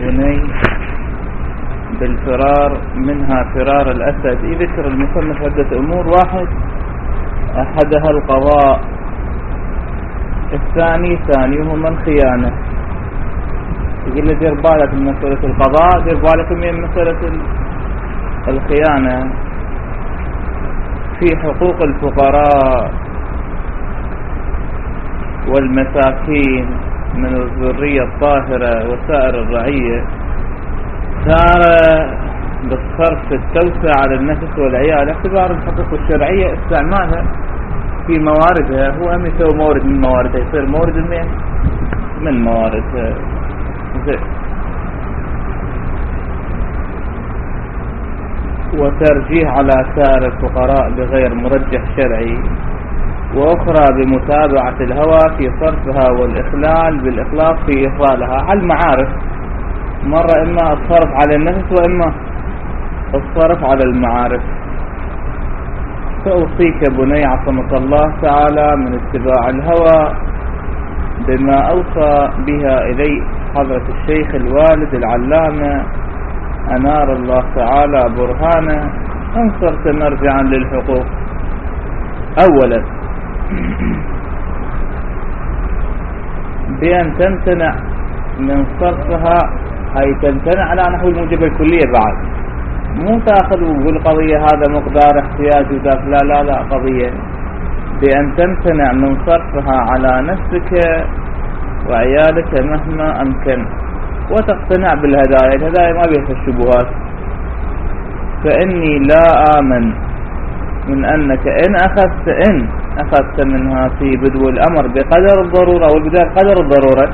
بني بالفرار منها فرار الأسد. يذكر المصنف عدة أمور: واحد، أحدها القضاء، الثاني ثانيهما الخيانة. يقول له دير بالك من مسألة القضاء، دير بالك من مسألة الخيانة. في حقوق الفقراء والمساكين من الذرية الطاهرة وسائر الرعية، صار بالصرف التوسع على النفس والعيال اعتبار الحقوق الشرعية استعمالها في مواردها. هو أم يسوي مورد من مواردها، يصير مورد من مواردها. وترجيح على سائر الفقراء بغير مرجح شرعي، وأخرى بمتابعة الهوى في صرفها والإخلال بالإخلاص في إيصالها على المعارف. مرة إما الصرف على النفس وإما الصرف على المعارف. فأوصيك بني عصمك الله تعالى من اتباع الهوى بما أوصى بها إلي حضرة الشيخ الوالد العلامة أنار الله تعالى برهانه، إن صرت مرجعا للحقوق. أولا، بأن تمتنع من صرفها، أي تمتنع على نحو الموجب الكلية. بعد مو تأخذ وقول قضية هذا مقدار احتياج وذاك، لا قضية بأن تمتنع من صرفها على نفسك وعيالك مهما أمكن، وتقتنع بالهدايا. الهدايا ما بيها الشبهات. فإني لا آمن من أنك إن أخذت منها في بدو الأمر بقدر الضرورة، والبداية بقدر الضرورة،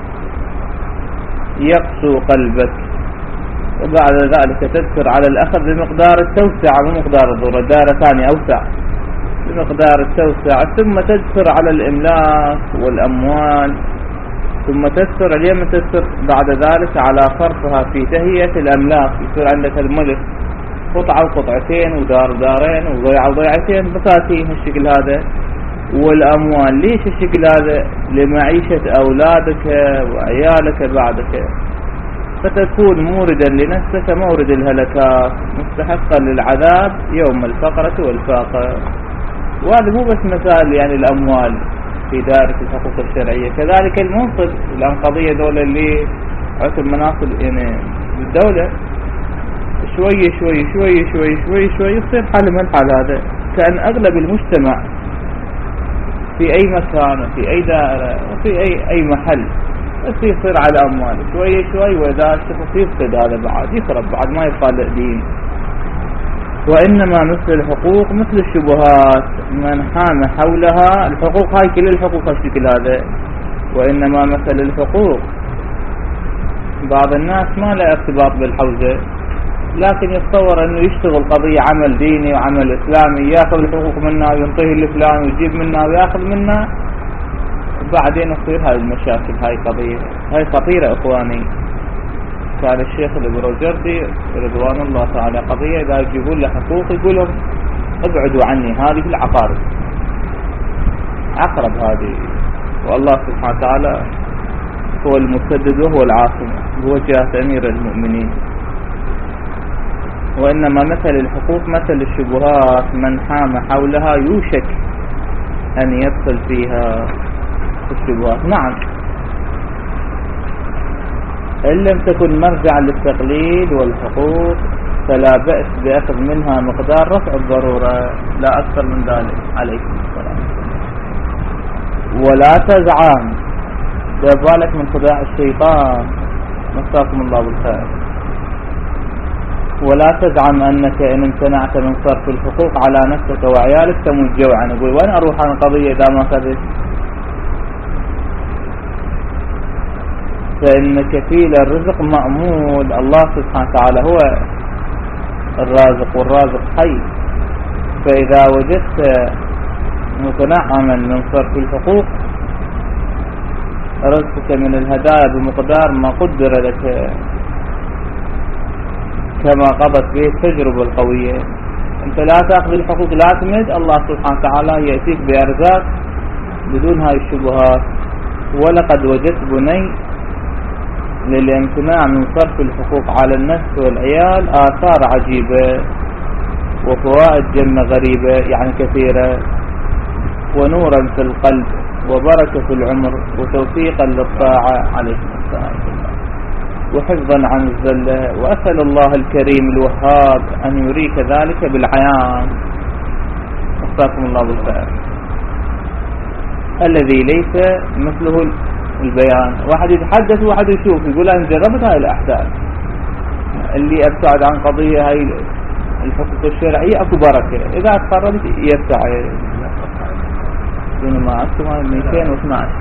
يقسو قلبك، وبعد ذلك تذكر على الأخذ بمقدار التوسعة بمقدار الضرورة، دائرة ثانية أوسع بمقدار التوسعة، ثم تذكر على الإملاك والأموال، ثم تذكر اليوم تذكر بعد ذلك على صرفها في تهيئة الأملاك. يصير عندك الملك قطعة وقطعتين ودار دارين وضيعة وضيعتين، بساتين الشكل هذا. والأموال ليش الشكل هذا؟ لمعيشة أولادك وعيالك بعدك، فتكون موردا لنفسك مورد الهلكات، مستحقا للعذاب يوم الفقرة والفاقة. وهذا مو بس مسائل يعني الأموال في دائرة الحقوق الشرعية، كذلك المنصب. الآن قضية دولة اللي عتب مناصب يعني بالدولة، شوي شوي شوي شوي شوي شوي يصير حال من الحال هذا، كأن أغلب المجتمع في أي مكان في أي دائرة وفي أي محل بس يصير على أموال شوي شوي، وإذا الشخص يفقد هذا بعد يخرب، بعد ما يبقى دين. وإنما مثل الحقوق مثل الشبهات، من حام حولها. الحقوق هاي كل الحقوق الشكل هذا. وإنما مثل الحقوق، بعض الناس ما له ارتباط بالحوزة، لكن يتصور أنه يشتغل قضية عمل ديني وعمل إسلامي، يأخذ الحقوق منا وينطيه الفلان ويجيب منا ويأخذ منا، وبعدين يصير هاي المشاكل. هاي قضية هاي خطيرة إخواني. كان الشيخ البروجردي رضوان الله تعالى قضية إذا يجيبون له حقوق يقول لهم ابعدوا عني، هذه العقارب عقرب هذه، والله سبحانه وتعالى هو المسدد وهو العاصم بوجهة أمير المؤمنين. وإنما مثل الحقوق مثل الشبهات، من حام حولها يوشك أن يدخل فيها الشبهات. نعم، إن لم تكن مرجعا للتقليد والحقوق فلا بأس بأخذ منها مقدار رفع الضرورة، لا أكثر من ذلك. عليكم السلام. ولا تزعم، بالك من خداع الشيطان، مساكم الله بالخير. ولا تزعم أنك إن امتنعت من صرف الحقوق على نفسك وعيالك تموت جوعا. يقول وين أروح عن القضية إذا ما أخذت؟ فإن كفيل الرزق مأمول، الله سبحانه وتعالى هو الرازق والرازق حي. فإذا وجدت متنعما من صرف الحقوق رزقك من الهدايا بمقدار ما قدر لك كما قضت به التجربة القوية. انت لا تأخذ الحقوق، لا تمد، الله سبحانه وتعالى يأتيك بأرزاق بدون هاي الشبهات. ولقد وجدت بني للامتناع من صرف الحقوق على النفس والعيال آثار عجيبة وفوائد جمة غريبة يعني كثيرة، ونورا في القلب وبركة في العمر وتوفيقا للطاعة عليه السلام وحفظا عن الزلة. وأسأل الله الكريم الوهاب أن يريك ذلك بالعيان، أخطاكم الله بالخير، الذي ليس مثله البيان. واحد يتحدث وواحد يشوف يقول أنا جربت هاي الأحداث اللي أبتعد عن قضية هاي الحقوق الشرعية أكو بركة، إذا تقربت يبتعد. بينما أكتبها 212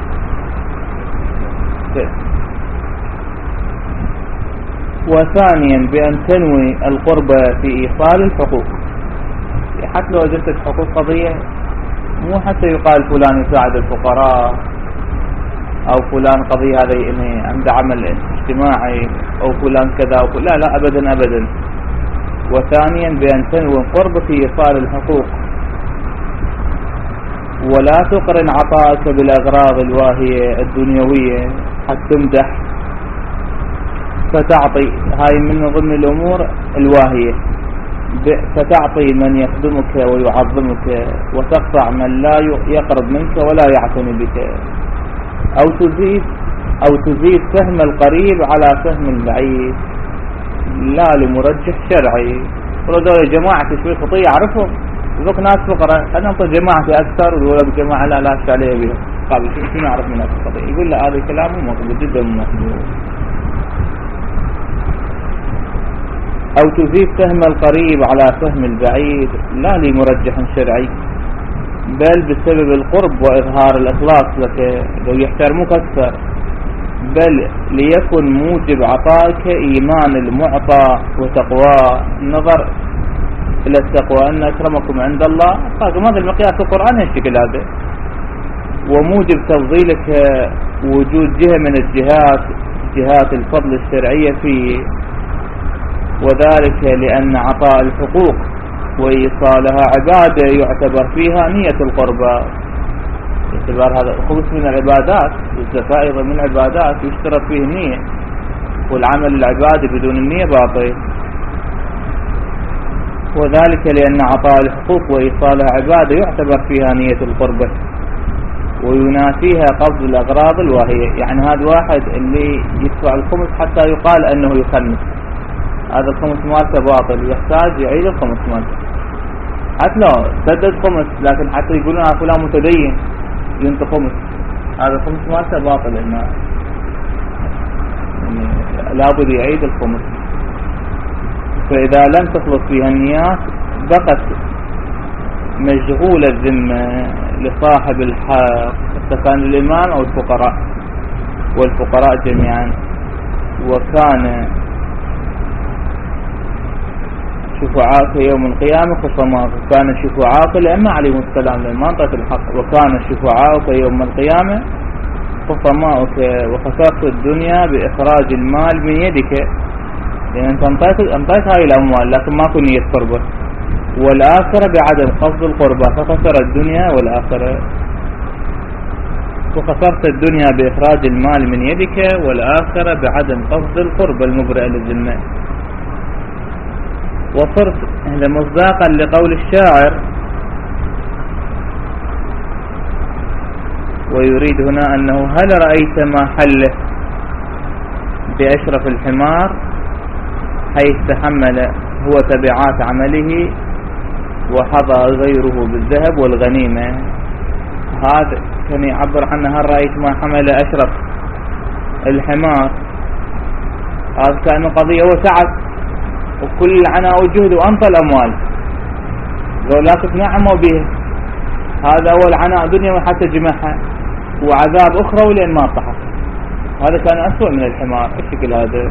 وثانيا بأن تنوي القربة في إيصال الحقوق. حتى لو وجدت حقوق قضية مو حتى يقال فلان يساعد الفقراء أو فلان قضية هذا يعني عنده عمل اجتماعي أو فلان كذا أو لا لا أبدا أبدا. وثانيا بأن تنوي القربة في إيصال الحقوق ولا تقرن عطائك بالأغراض الواهية الدنيوية حتى تمدح فتعطي، هاي من ضمن الأمور الواهية، فتعطي من يخدمك ويعظمك وتقطع من لا يقرب منك ولا يعتني بك، أو تزيد فهم القريب على فهم البعيد لا لمرجح شرعي. ولذلك جماعة شوي خطية أعرفهم ذوك ناس فقراء، أنا أنطي جماعتي أكثر ويقول جماعة لا لا أشتى عليه بها. قال شو نعرف من هذا القضية؟ يقول لا هذا كلامه مقبول جدا مقبول. أو تزيد فهم القريب على فهم البعيد لا لمرجح شرعي بل بسبب القرب وإظهار الإخلاص لك لو يحترموك أكثر، بل ليكن موجب عطائك إيمان المعطى وتقوى. النظر إلى التقوى أن أكرمكم عند الله، هذا المقياس القرآن يشتكل هذا، وموجب تفضيلك وجود جهة من جهات الفضل الشرعية فيه، وذلك لأن عطاء الحقوق وإيصالها عبادة يعتبر فيها نية القربى. اعتبار هذا خلص من العبادات، والزكاة أيضا من العبادات يشترط فيه النية، والعمل العبادي بدون النية باطل. وذلك لأن عطاء الحقوق وإيصالها عبادة يعتبر فيها نية القربة وينافيها قصد الأغراض الواهية. يعني هذا واحد اللي يدفع الخمس حتى يقال أنه يخمس، هذا الخمس مالته باطل، يحتاج يعيد الخمس مالته. حتى لو سدد خمس لكن حتى يقولون فلان متدين ينطي خمس، هذا الخمس مالته باطل، يعني لابد يعيد الخمس. فإذا لم تخلص فيها النيات بقت مشغول الذمة لصاحب الحق، كان الإمام أو الفقراء والفقراء جميعا. وكان شفعاءك يوم القيامة خصماء، وكان شفعاءك الأئمة عليهم السلام لما انطت الحق، وكان شفعاءك يوم القيامة خصماءك وخسرت الدنيا بإخراج المال من يدك، يعني أنت انطيت هاي الأموال لكن ما كن نية قربة، والآخرة بعدم قصد القربة فخسر الدنيا والآخرة. وخسرت الدنيا بإخراج المال من يدك والآخرة بعدم قصد القربة المبرئة للذمة. وصرت مصداقا لقول الشاعر، ويريد هنا أنه هل رأيت ما حله بأشرف الحمار حيث تحمل هو تبعات عمله وحظى غيره بالذهب والغنيمة. هذا كان يعبر عنه هل رأيت ما حمل أشرف الحمار، هذا كأنه قضية وسعت وكل العناء وجهد وأنطى الأموال ولكن نعموا به، هذا أول عناء دنيا وحتى جمعها وعذاب أخرى ولين ما طحق، هذا كان أسوأ من الحمار. الشكل هذا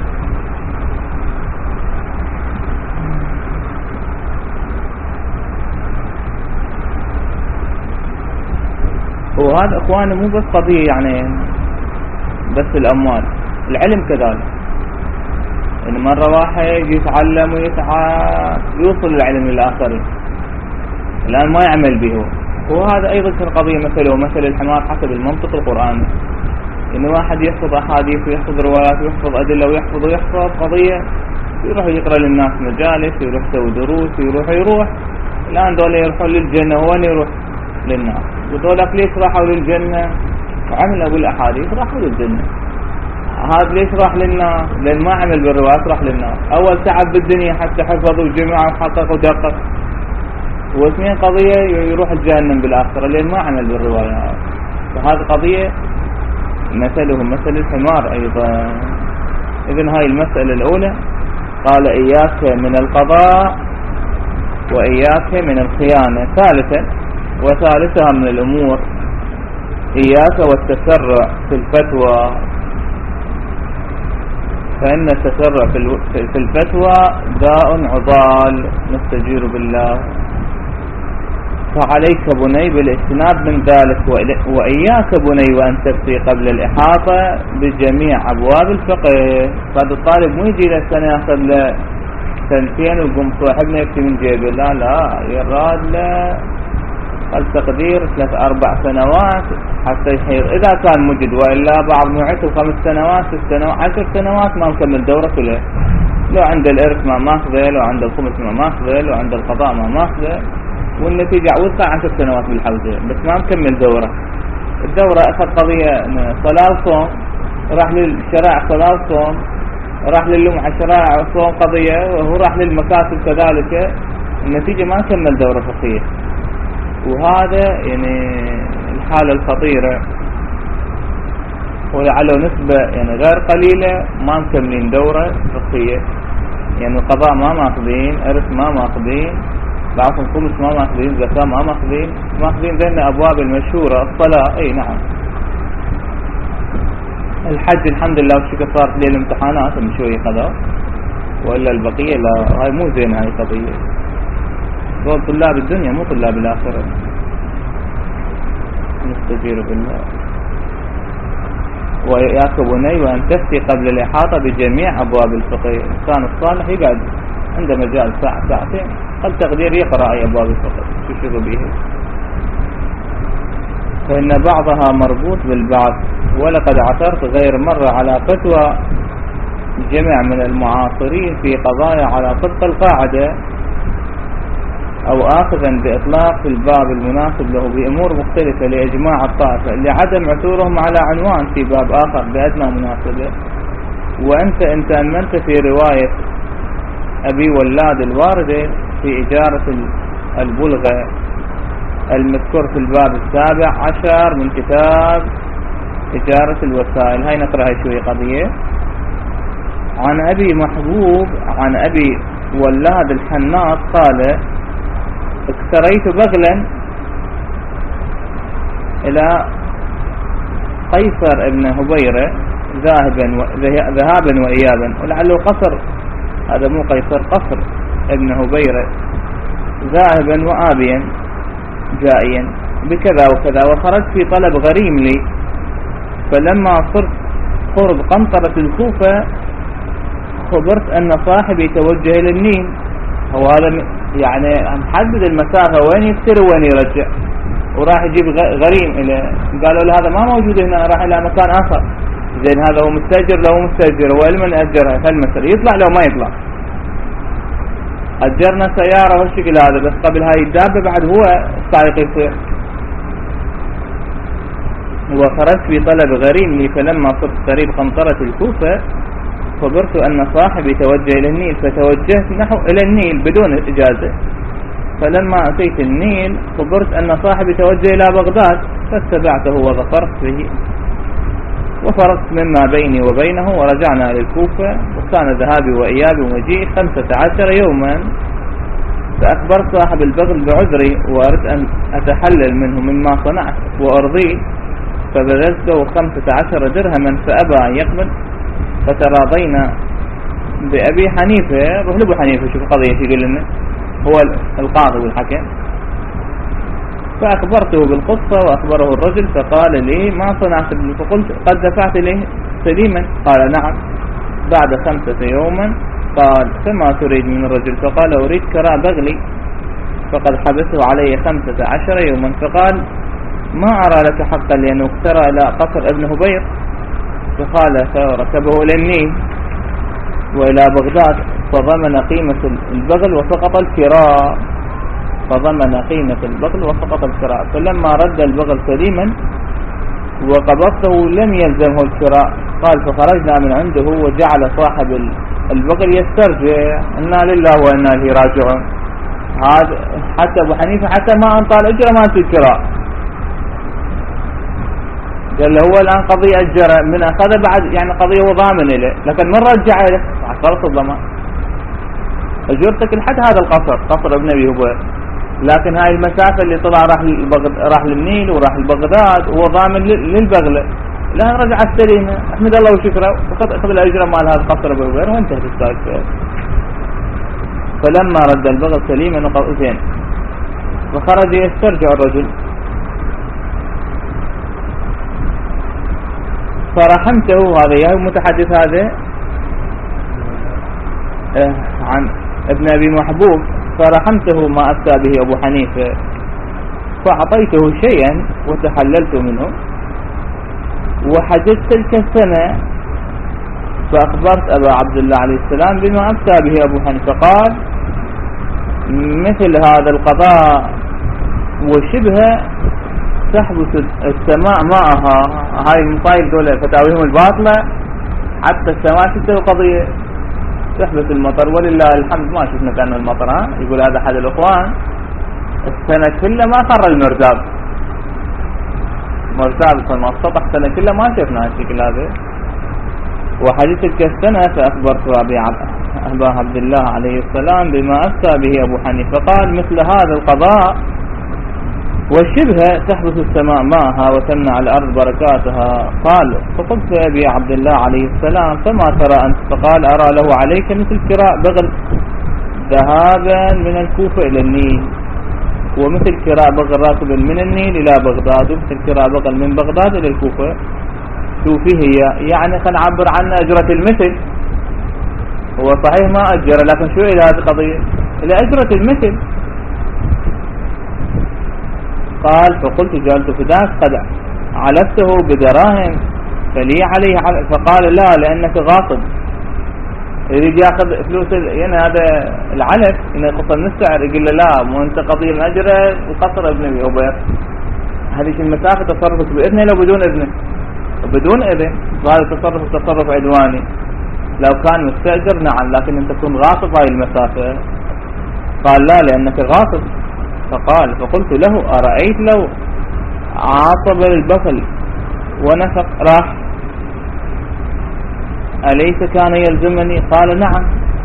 وهذا أخواني مو بس قضية يعني بس الأموال، العلم كذلك. إن مرة واحد يتعلم ويسعى يوصل العلم للآخرين الآن ما يعمل به، وهذا أيضا كان قضية مثله مثل الحمار حسب المنطق القرآني. إن واحد يحفظ أحاديث ويحفظ روايات ويحفظ أدلة ويحفظ قضية، يروح يقرأ للناس مجالس، يروح يسوي دروس، يروح. الآن دول يروحون للجنة، وين يروح؟ للنار. ودولك ليش راحوا للجنة وعملوا بالأحاديث؟ راحوا للجنة. هذا ليش راح للنار؟ لأن ما عمل بالروايات راح للنار. أول تعب بالدنيا حتى حفظ وجمع وحقق ودقق، واثنين قضية يروح الجهنم بالآخرة لأن ما عمل بالروايات. فهذه قضية مثلهم مثل الحمار أيضا. إذن هاي المسألة الأولى. قال إياك من القضاء وإياك من الخيانة. وثالثها من الأمور إياك والتسرع في الفتوى، فإن التسرع في الفتوى داء عضال نستجير بالله. فعليك بني بالاجتناب من ذلك، وإياك بني وأن تفتي قبل الإحاطة بجميع أبواب الفقه. فهذا الطالب مو يجي له سنة ياخذ له سنتين ويقوم صاحبنا يفتي من جيبه، لا يراد له التقدير 3-4 سنوات حتى يحيط إذا كان مجد، وإلا بعض نوعته 5 سنوات 6 سنوات 10 سنوات ما مكمل دورة كلها. لو عند الإرث ما ماخذه، لو عند الخمس ما ماخذه، لو عند القضاء ما ماخذه، والنتيجة عوضها 10 سنوات بالحوزة بس ما مكمل دورة. الدورة أخذ قضية صلاة وصوم، راح للشرائع صلاة وصوم، راح للمعة شرائع وصوم قضية، وهو راح للمكاتب كذلك، النتيجة ما كمل دورة فقهية. وهذا يعني الحالة الخطيرة، ولعله نسبة يعني غير قليلة ما مكملين دورة فقهية. يعني القضاء ما ماخذين، إرث ما ماخذين، بعض الخمس ما ماخذين، زكاة ما ماخذين ذن أبواب المشهورة. الصلاة أي نعم، الحج الحمد لله والشكر صارت لي الامتحانات من شوية قضاء، وإلا البقية لا. هاي مو زين، هاي قضية دول طلاب الدنيا مو طلاب الآخرة. نستجير بالله. وإياك بني وأن تفتي قبل الإحاطة بجميع أبواب الفقه. الإنسان الصالح يقعد عنده مجال ساعة ساعتين قد تقدير يقرأ أي أبواب الفقه تشير به، فإن بعضها مربوط بالبعض. ولقد عثرت غير مرة على فتوى جمع من المعاصرين في قضايا على طبق القاعدة، أو آخذا بإطلاق في الباب المناسب له بأمور مختلفة لإجماع الطائفة لعدم عثورهم على عنوان في باب آخر بأدنى مناسبة. وأنت إن تأمنت في رواية أبي ولاد الواردة في إجارة البلغة المذكور في الباب 17 من كتاب إجارة الوسائل. هاي نقرأها شوية قضية. عن أبي محبوب عن أبي ولاد الحناط قال: اكتريت بغلا إلى قيصر ابن هبيرة ذهابا وإيابا، ولعله قصر، هذا مو قيصر، قصر ابن هبيرة ذاهبا وآبيا جائيا بكذا وكذا، وخرجت في طلب غريم لي، فلما صرت قرب قنطرة الكوفة خبرت أن صاحبي توجه إلى النيل. هو هذا يعني محدد المسافة وين يفتر وين يرجع، وراح يجيب غريم إلى، قالوا له هذا ما موجود هنا، راح إلى مكان آخر. زين هذا هو مستأجر، لو مستأجر وإلمن أجرها فالمسألة يطلع لو ما يطلع. أجرنا سيارة والشكل هذا، بس قبل هاي الدابة بعد هو السائق يصير. وخرجت في طلب غريم لي، فلما صرت قريب قنطرة الكوفة خبرت أن صاحبي توجه إلى النيل، فتوجهت نحو إلى النيل بدون إجازة. فلما أتيت النيل خبرت أن صاحبي توجه إلى بغداد، فاتبعته وظفرت به، وفرقت مما بيني وبينه، ورجعنا للكوفة، وكان ذهابي وإيابي ومجيئي 15 يوما. فأخبرت صاحب البغل بعذري، وأردت أن أتحلل منه مما صنعت وأرضيه، فبذلته 15 درهما فأبى أن يقبل. فتراضينا بأبي حنيفة، روح لأبو حنيفة شوف قضية يقول لنا هو القاضي والحكم. فأخبرته بالقصة وأخبره الرجل، فقال لي: ما صنعت؟ فقلت: قد دفعت إليه سليما. قال: نعم. بعد 5 يوما قال: فما تريد من الرجل؟ فقال: أريد كراء بغلي، فقد حبسه علي 15 يوما. فقال: ما أرى لك حقا، لأنه اقترى إلى قصر ابن هبير، فخالف وركبه إلى النيل وإلى بغداد فضمن قيمة البغل وسقط الكراء، فضمن قيمة البغل وسقط الكراء. فلما رد البغل سليما وقبضته لم يلزمه الكراء. قال فخرجنا من عنده وجعل صاحب البغل يسترجع إنا لله وإنا إليه راجعون. هذا حتى أبو حنيفة حتى ما أنطى الأجرة ما أنطى الكراء، قال له هو الآن قضية أجرة من أخذ بعد يعني قضية هو ضامن له، لكن من رجع له عصرت الضمان أجرتك لحد هذا القصر قصر ابن أبي هبير، لكن هاي المسافة اللي طلع راح للنيل وراح لبغداد هو ضامن للبغلة، لا رجع السليمة احمد الله وشكره وأخذ الأجرة مال هذا القصر ابن أبي هبير وانتهت السالفة. فلما رد البغل سليما وقال زين فخرج يسترجع الرجل فرحمته. هذا يا متحدث هذا عن ابن أبي محبوب. فرحمته ما أفتى به أبو حنيفة فأعطيته شيئا وتحللت منه وحججت تلك السنة فأخبرت أبا عبد الله عليه السلام بما أفتى به أبو حنيفة. قال مثل هذا القضاء وشبه تحبس السماء معها. هاي المطايل دولة فتاويهم الباطلة حتى السماء تستوي قضية تحبس المطر ولله الحمد ما شفنا كأنه المطر. يقول هذا أحد الأخوان السنة كلها ما خر المرتاب فما السطح سنة كلها ما شفنا هالشكل هذا. وحديث تلك السنة فأخبرت أبا عبد الله عليه السلام بما أفتى به أبو حنيفة. قال مثل هذا القضاء والشبه تحبس السماء معها وتمنع الأرض بركاتها. قال فقلت لأبي عبد الله عليه السلام فما ترى أنت؟ فقال أرى له عليك مثل كراء بغل ذهابا من الكوفة إلى النيل ومثل كراء بغل راكب من النيل إلى بغداد ومثل كراء بغل من بغداد إلى الكوفة. شوفي هي يعني خلينا نعبر عن أجرة المثل. هو صحيح ما أجر لكن شو إلى هذه القضية إلى أجرة المثل. قال فقلت جعلت فداك قد علفته بدراهم فلي عليه فقال لا لأنك غاصب يريد ياخذ فلوس يعني هذا العلف ينقص من السعر. يقول له لا مو انت قضية الأجرة وقصر ابن أبي هبير. هذه المسافة تصرفت بإذنه لو بدون إذنه بدون إذن فهذا تصرف عدواني. لو كان مستأجر نعم لكن انت تكون غاصب هاي المسافة. قال لا لأنك غاصب. فقال فقلت له أرأيت لو عاصب البخل ونفق راح أليس كان يلزمني؟ قال نعم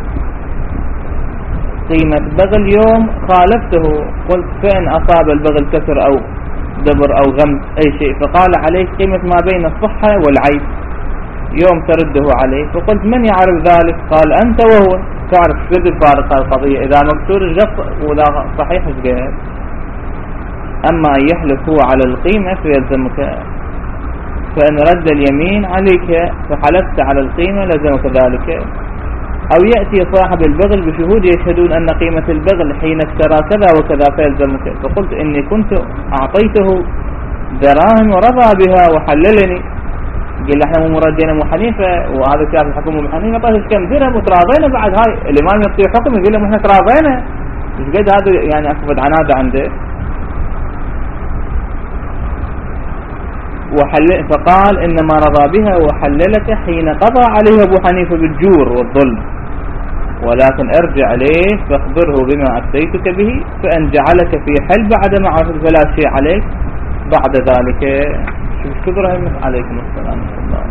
قيمة بغل يوم خالفته. قلت فإن أصاب البغل كسر أو دبر أو غمز أي شيء فقال عليك قيمة ما بين الصحة والعيب يوم ترده عليه. فقلت من يعرف ذلك؟ قال أنت وهو تعرف شد الفارق القضية إذا مكسور الجف ولا صحيح الجهاز. أما أن يحلف هو على القيمة فيلزمك فإن رد اليمين عليك فحلفت على القيمة لزمك ذلك. أو يأتي صاحب البغل بشهود يشهدون أن قيمة البغل حين اشترى كذا وكذا فيلزمك. فقلت إني كنت أعطيته دراهم ورضى بها وحللني. قال احنا مو مردين أبو حنيفة وهذا شاف الحكم أبو حنيفة طيب كم درهم وتراضينا بعد هاي الإمام يعطي حكم يقول لهم احنا تراضينا مش قد هذا يعني أكبر عنادة عنده. فقال إنما رضى بها وحللك حين قضى عليه أبو حنيفة بالجور والظلم ولكن ارجع عليه فاخبره بما أفتيتك به فإن جعلك في حل بعد معرفة فلا شيء عليك بعد ذلك. شوف كبرهم عليكم السلام ورحمة الله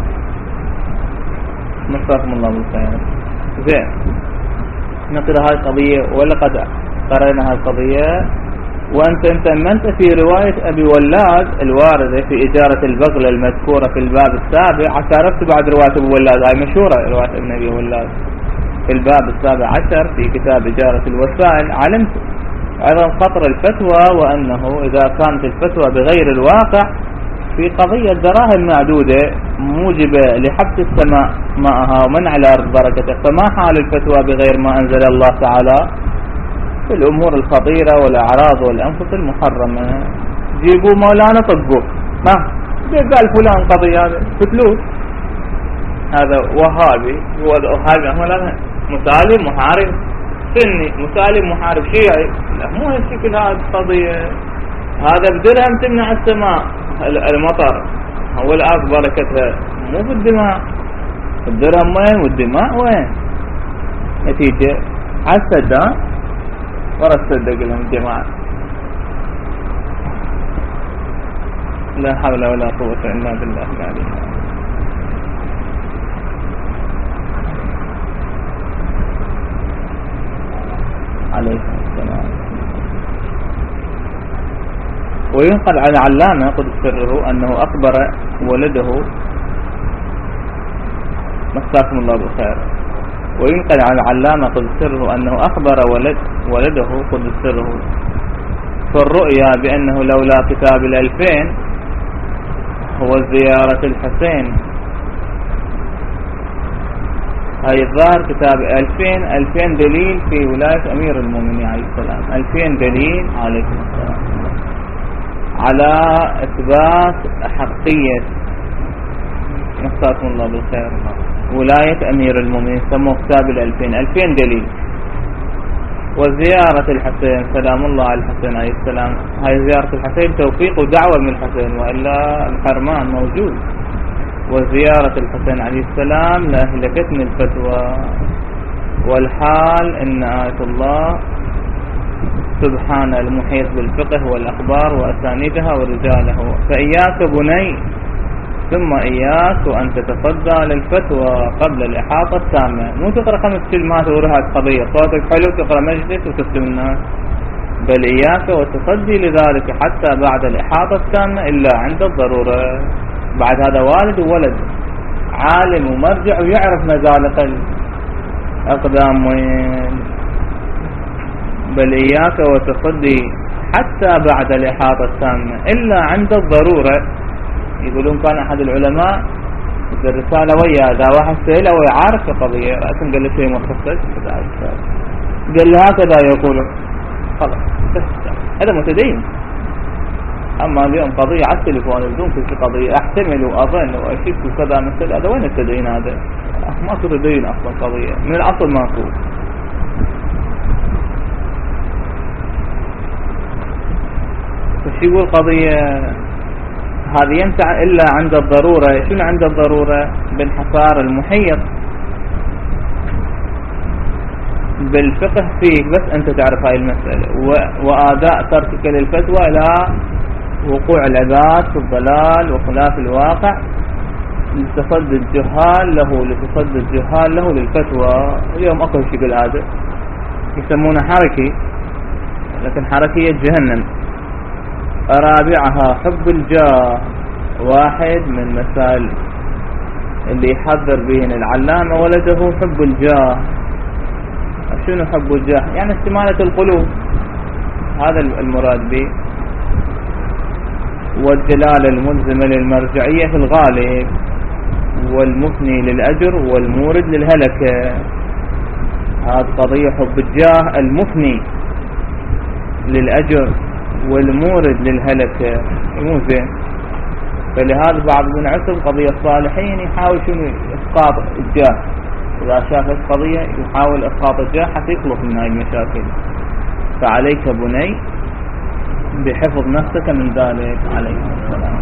مساكم الله بالخير. زين نقرأ هاي القضية ولقد قرأنا هاي القضية وأنت تأمنت في رواية أبي ولاد الواردة في إجارة البغل المذكورة في الباب السابع. عرفت بعد رواية أبي ولاد هاي مشهورة رواية ابن أبي ولاد في الباب السابع عشر في كتاب إجارة الوسائل. علمت أيضا خطر الفتوى وأنه إذا كانت الفتوى بغير الواقع في قضية دراهم معدودة موجبة لحبس السماء معها ومنع الأرض بركته فما حال الفتوى بغير ما أنزل الله تعالى في الأمور الخطيرة والأعراض والأنفس المحرمة. جيبوا مولانا طبقوا ما قال فلان قضية هذا بفلوس هذا وهابي، هو الوهابي هو مسالم محارب سني، مسالم محارب شيعي، لا مو هالشكل. هذا القضية هذا بدرهم تمنع السماء المطر، هو الآب بركتها مو في الدماء. الدرهم وين والدماء وين؟ نتيجة على السدان ورا تصدق لهم الجماعة. لا حول ولا قوة إلا بالله العلي. عليه السلام. وينقل عن علامة قدس سره أنه أخبر ولده، مساكم الله بالخير، وينقل عن علامة قدس سره أنه أخبر ولده قدس سره في الرؤيا بأنه لولا كتاب 2000 هو زيارة الحسين. هاي الظاهر كتاب 2000 دليل في ولاية أمير المؤمنين عليه السلام، 2000 دليل عليه السلام على إثبات حقية، مساكم الله بالخير، ولاية أمير المؤمنين. سموه كتاب 2000 دليل. وزيارة الحسين سلام الله على الحسين عليه السلام، هاي زيارة الحسين توفيق ودعوة من الحسين، وإلا الحرمان موجود. وزيارة الحسين عليه السلام لأهلكتني الفتوى، والحال إن آية الله سبحانه المحيط بالفقه والأخبار وأسانيدها ورجاله. فإياك بني ثم إياك وأن تتصدى للفتوى قبل الإحاطة التامة. مو تقرأ 5 كلمات ورهات قضية، صوتك حلو تقرأ مجلس وتسلم الناس، بل إياك وتصدي لذلك حتى بعد الإحاطة التامة إلا عند الضرورة. بعد هذا والد وولد، عالم ومرجع ويعرف مزالق الأقدام وين. بل إياك وتصدي حتى بعد الإحاطة التامة إلا عند الضرورة. يقولون كان أحد العلماء الرسالة ويا ذا واحد سئله ويعرف القضية، لكن قال له شيء مخصص، قال له هكذا يقول خلاص هذا متدين. أما اليوم قضية على التليفون بدون في قضية أحتمل وأظن وأشك وكذا مثل هذا، وين التدين هذا؟ ماكو تدين أصلا، قضية من الأصل ماكو. فشي يقول قضية هذه ينفع إلا عند الضرورة. شنو عند الضرورة؟ بانحصار المحيط بالفقه فيه، بس أنت تعرف هاي المسألة، وآداء تركك للفتوى إلى وقوع العباد في الضلال وخلاف الواقع لتصدي الجهال له للفتوى. اليوم أكو شيء بالهذا يسمونه حركي، لكن حركية جهنم. رابعها حب الجاه، واحد من مسائل اللي يحذر بهن العلامة ولده حب الجاه. شنو حب الجاه؟ يعني استمالة القلوب، هذا المراد به. والدلالة الملزمة للمرجعية في الغالب، والمفني للأجر والمورد للهلكة. هذه قضية حب الجاه المفني للأجر والمورد للهلكة، مو زين. فلهذا بعض ابن عسر قضية الصالحين يحاول شنو إسقاط الجاه، إذا شافت قضية يحاول إسقاط الجاه حتى يخلص من هاي المشاكل. فعليك بني بحفظ نفسك من ذلك عليه السلام،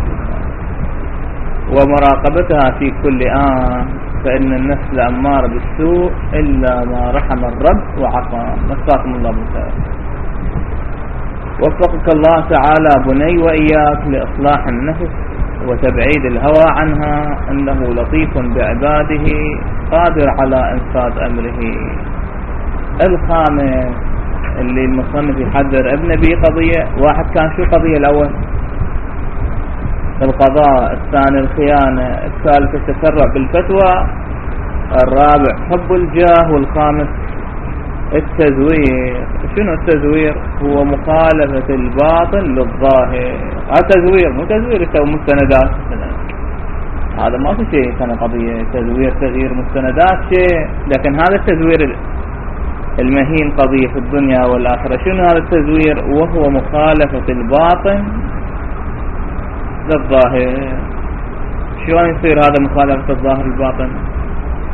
ومراقبتها في كل آن، فإن النفس لأمارة بالسوء إلا ما رحم الرب وعصى. مساكم الله بالخير. وفقك الله تعالى بني وإياك لإصلاح النفس وتبعيد الهوى عنها، إنه لطيف بعباده قادر على إنفاذ أمره. الخامس اللي المصنف يحذر ابن بي قضية، واحد كان شو قضية الأول؟ القضاء، الثاني الخيانة، الثالث التسرع بالفتوى، الرابع حب الجاه، والخامس التزوير. شنو التزوير؟ هو مخالفة الباطن للظاهر. التزوير مو تزوير يسوي مستندات، هذا ما في شيء. كان قضية تزوير تغيير مستندات شيء، لكن هذا التزوير المهين قضية في الدنيا والآخرة. شنو هذا التزوير؟ وهو مخالفة الباطن للظاهر. شلون يصير هذا مخالفة الظاهر الباطن؟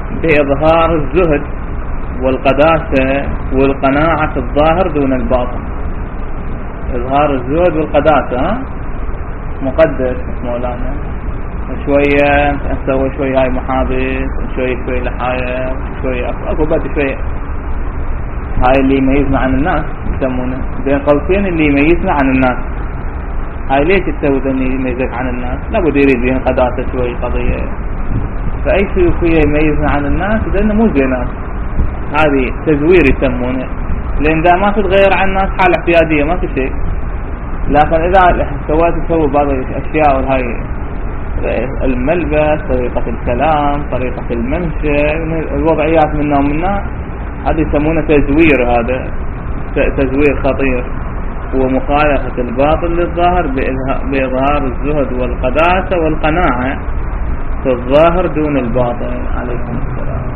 بإظهار الزهد والقداسة والقناعة في الظاهر دون الباطن. إظهار الزهد والقداسة، مقدس مولانا، شوية نسوي شوية هاي محابس، شوية لحاية، شوية أكو بعد شوية. هاي اللي يميزنا عن الناس يسمونه بين قوسين اللي يميزنا عن الناس. هاي ليش تسوي ذا اللي يميزك عن الناس؟ لابد يريد بين قداسة شوي قضية. فأي سلوكية يميزنا عن الناس لأنه مو زي ناس. هذه تزوير يسمونه، لأن إذا ما تتغير عن الناس حالة اعتيادية ما في شيء. لكن إذا تسوي بعض الأشياء وهاي الملبس، طريقة الكلام، طريقة الممشى، الوضعيات منا ومنا، هذا يسمونه تزوير. هذا تزوير خطير، ومخالفة الباطل للظاهر بإظهار الزهد والقداسة والقناعة في الظاهر دون الباطن. عليكم السلام.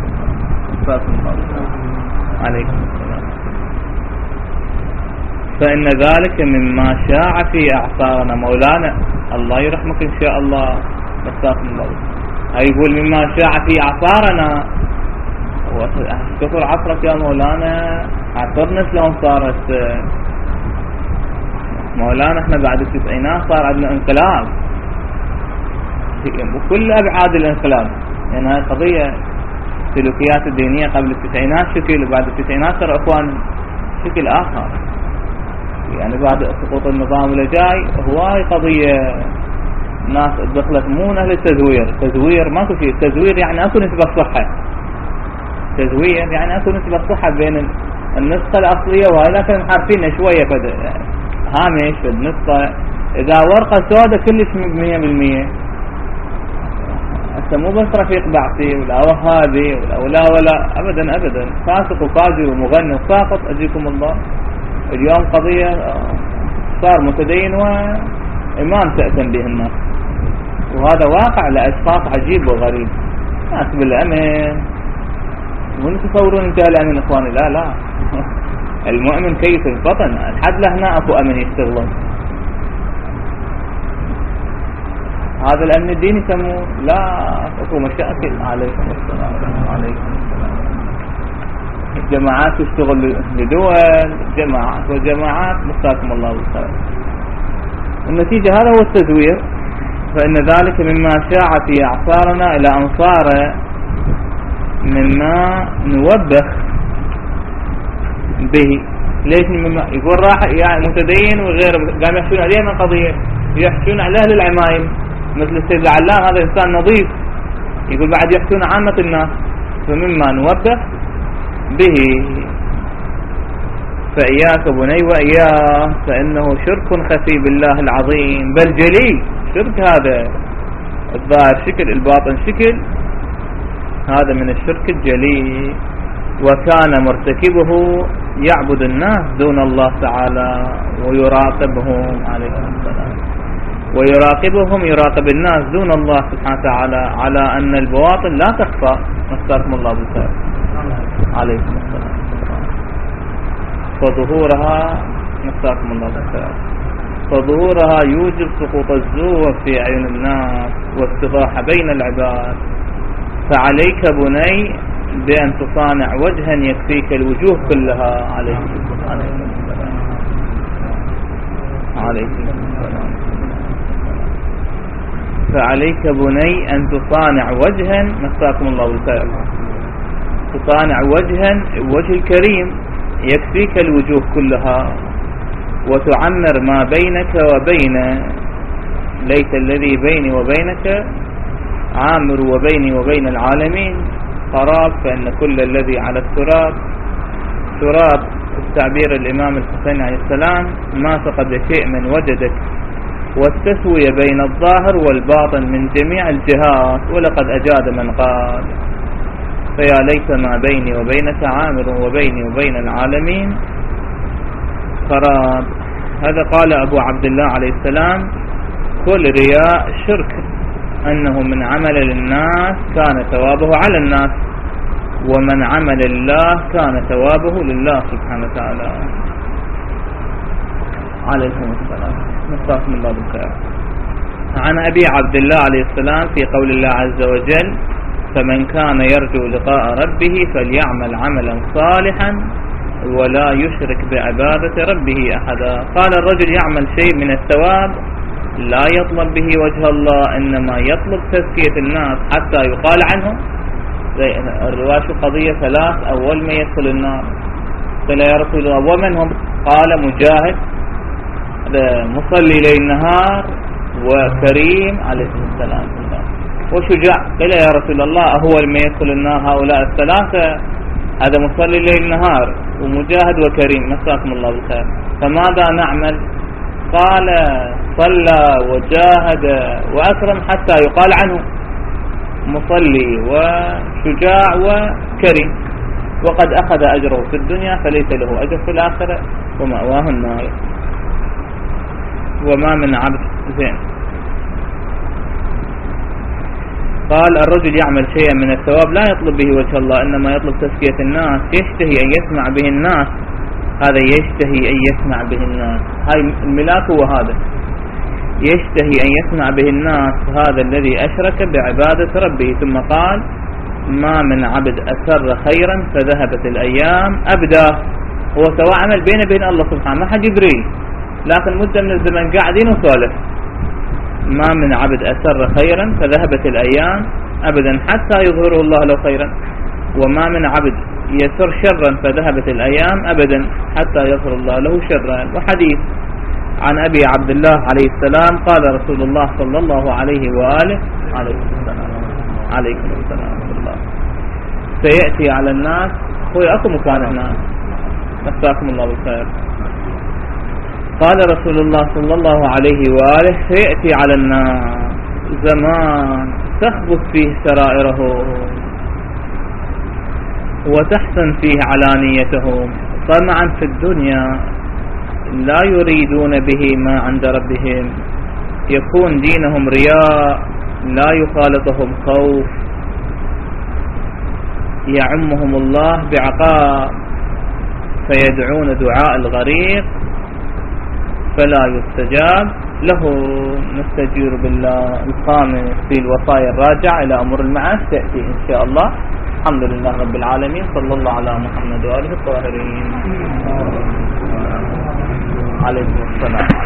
عليكم السلام. فإن ذلك مما شاع في أعصارنا. مولانا الله يرحمك إن شاء الله، استغفر الله. يقول مما شاع في أعصارنا. كثر عصرك يا مولانا، عصرنا شلون صارت مولانا؟ احنا بعد التسعينات صار عندنا انقلاب وكل أبعاد الانقلاب. يعني هاي قضية السلوكيات الدينية قبل التسعينات شكل، وبعد التسعينات صار أخوان شكل آخر. يعني بعد سقوط النظام اللي جاي هواي قضية ناس دخلت مو أهل التزوير. تزوير ماكو شيء. تزوير يعني أكو نسبة صحة. تزوير يعني أكو نسبة صحة بين النسخة الأصلية وهاي، لكن عارفين شوية كده هامش في النسخة. إذا ورقة سوداء كلش 100%. هسه مو بس رفيق بعثي ولا وهابي ولا أبدا أبدا، فاسق وفاجر ومغني وساقط أجيكم الله. اليوم قضية صار متدين وإمام تأتم به الناس، وهذا واقع لأشخاص عجيب وغريب. ناس بالأمن، وين تصورون انتهى الأمن إخواني؟ لا المؤمن كيف الفطن الحد لهنا أكو أمن يشتغلون. هذا الأمن الديني يسموه لا أكو مشاكل. عليكم السلام. عليكم السلام. جماعات تشتغل لدول، جماعات وجماعات، مساكم الله بالخير. النتيجة هذا هو التزوير. فإن ذلك مما شاع في أعصارنا إلى أن صار مما نوبخ به. ليش مما؟ يقول راح يعني متدين وغيره قام يحشون عليه من قضية، يحشون على أهل العمايم مثل السيد العلام، هذا إنسان نظيف. يقول بعد يحشون عامة الناس. فمما نوبخ به. فإياك بني وإياه، فإنه شرك خفي بالله العظيم بل جلي. شرك هذا الظاهر شكل، الباطن شكل، هذا من الشرك الجلي. وكان مرتكبه يعبد الناس دون الله تعالى ويراقبهم. عليكم السلام. ويراقبهم، يراقب الناس دون الله سبحانه وتعالى، على أن البواطن لا تخفى. نستغفر الله بالخير. عليكم السلام. فظهورها، نستغفر الله بالخير، فظهورها يوجب سقوط الزور في عيون الناس والاتضاح بين العباد. فعليك بني بأن تصانع وجها يكفيك الوجوه كلها. عليكم السلام. عليكم السلام. فعليك بني أن تصانع وجها، نستغفر الله بالخير، تصانع وجها، وجه الكريم يكفيك الوجوه كلها، وتعمر ما بينك وبين. ليت الذي بيني وبينك عامر وبيني وبين العالمين قراب، فإن كل الذي على التراب تراب. التعبير الإمام الحسين عليه السلام: ما فقد شيء من وجدك، والتسوية بين الظاهر والباطن من جميع الجهات، ولقد أجاد من قال: فيا ليت ما بيني وبينك عامر وبيني وبين العالمين قراب. هذا قال أبو عبد الله عليه السلام: كل رياء شرك، أنه من عمل للناس كان ثوابه على الناس، ومن عمل الله كان ثوابه لله سبحانه وتعالى. عليكم السلام. نستغفر الله بالخير. عن أبي عبد الله عليه السلام في قول الله عز وجل: فمن كان يرجو لقاء ربه فليعمل عملا صالحا ولا يشرك بعبادة ربه أحدا. قال الرجل يعمل شيء من الثواب لا يطلب به وجه الله، إنما يطلب تزكية الناس حتى يقال عنه. الرواية قضية ثلاث، أول ما يدخل النار قيل يا رسول الله ومن هم؟ قال مجاهد مصلي ليل نهار وكريم عليه السلام وشجاع. قيل يا رسول الله هو ما يدخل النار هؤلاء الثلاثة؟ هذا مصلي ليل نهار ومجاهد وكريم، مساكم الله بالخير، فماذا نعمل؟ قال صلى وجاهد وأكرم حتى يقال عنه مصلي وشجاع وكريم، وقد أخذ أجره في الدنيا فليس له أجر في الآخرة ومأواه النار. وما من عبد زين. قال الرجل يعمل شيئا من الثواب لا يطلب به وجه الله، إنما يطلب تزكية الناس، يشتهي أن يسمع به الناس. هذا يشتهي أن يسمع به الناس، هاي الملاك هو هذا، يشتهي أن يسمع به الناس، هذا الذي أشرك بعبادة ربه. ثم قال ما من عبد أسر خيرا فذهبت الأيام أبدا. هو سواء عمل بينه وبين الله سبحانه، ما حد جبريل، لكن مدة من الزمن قاعدين وسولف. ما من عبد أسر خيرا فذهبت الأيام أبدا حتى يظهره الله له خيرا، وما من عبد يسر شرا فذهبت الأيام أبدا حتى يظهر الله له شرا. وحديث عن أبي عبد الله عليه السلام قال رسول الله صلى الله عليه وآله عليكم السلام ورحمة الله سيأتي على الناس، هو أكو مكان الناس، مساكم الله بالخير. قال رسول الله صلى الله عليه وآله سيأتي على الناس زمان تخبث فيه سرائرهم وتحسن فيه علانيتهم، طمعا في الدنيا لا يريدون به ما عند ربهم، يكون دينهم رياء لا يخالطهم خوف، يعمهم الله بعقاب فيدعون دعاء الغريق فلا يستجاب له. نستجير بالله. الخامس في الوصايا الراجعة إلى أمور المعاش تأتي إن شاء الله. الحمد لله رب العالمين، صلى الله على محمد وآله الطاهرين. عليكم السلام.